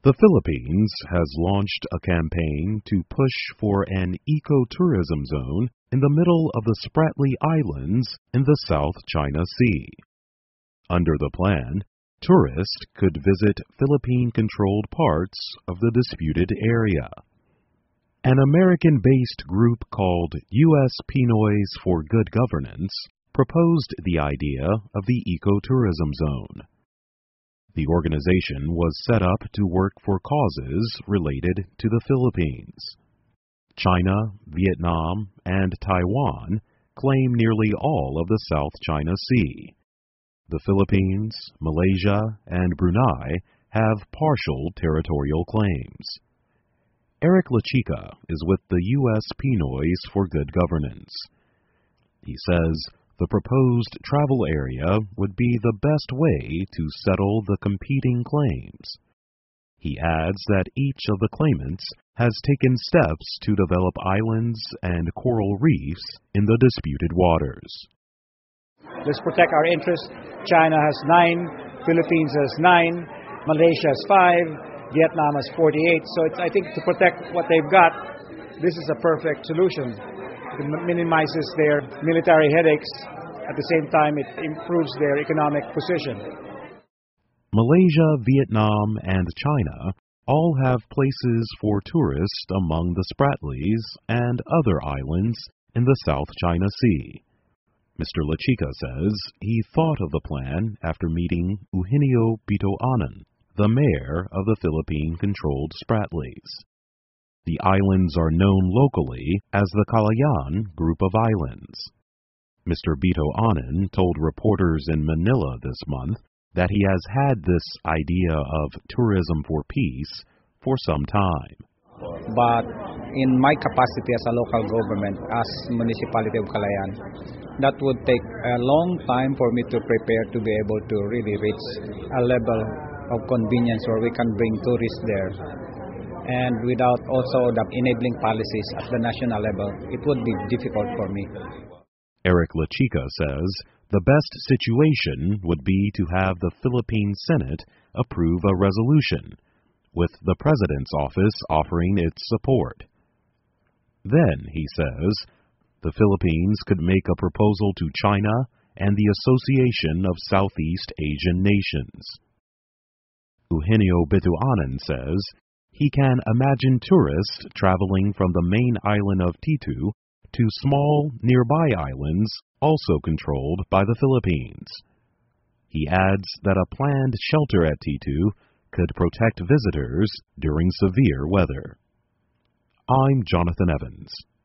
The Philippines has launched a campaign to push for an ecotourism zone in the middle of the Spratly Islands in the South China Sea. Under the plan, tourists could visit Philippine-controlled parts of the disputed area. An American-based group called U.S. Pinoys for Good Governance proposed the idea of the ecotourism zone. The organization was set up to work for causes related to the Philippines. China, Vietnam, and Taiwan claim nearly all of the South China Sea. The Philippines, Malaysia, and Brunei have partial territorial claims. Eric Lachica is with the U.S. Pinoys for Good Governance. He says the proposed travel area would be the best way to settle the competing claims. He adds that each of the claimants has taken steps to develop islands and coral reefs in the disputed waters. Let's protect our interests. China has 9, Philippines has 9, Malaysia has 5, Vietnam has 48. So I think to protect what they've got, this is a perfect solution. It minimizes their military headaches. At the same time, it improves their economic position. Malaysia, Vietnam, and China all have places for tourists among the Spratlys and other islands in the South China Sea. Mr. Lachica says he thought of the plan after meeting Eugenio Bitoanan, the mayor of the Philippine-controlled Spratlys. The islands are known locally as the Calayan group of islands. Mr. Bitoanan told reporters in Manila this month that he has had this idea of tourism for peace for some time. But in my capacity as a local government, as Municipality of Calayan, that would take a long time for me to prepare to be able to really reach a level of convenience where we can bring tourists there. And without also the enabling policies at the national level, it would be difficult for me. Eric Lachica says the best situation would be to have the Philippine Senate approve a resolution, with the President's office offering its support. Then, he says, the Philippines could make a proposal to China and the Association of Southeast Asian Nations. Eugenio Bitoanan says he can imagine tourists traveling from the main island of Titu to small nearby islands also controlled by the Philippines. He adds that a planned shelter at Titu could protect visitors during severe weather. I'm Jonathan Evans.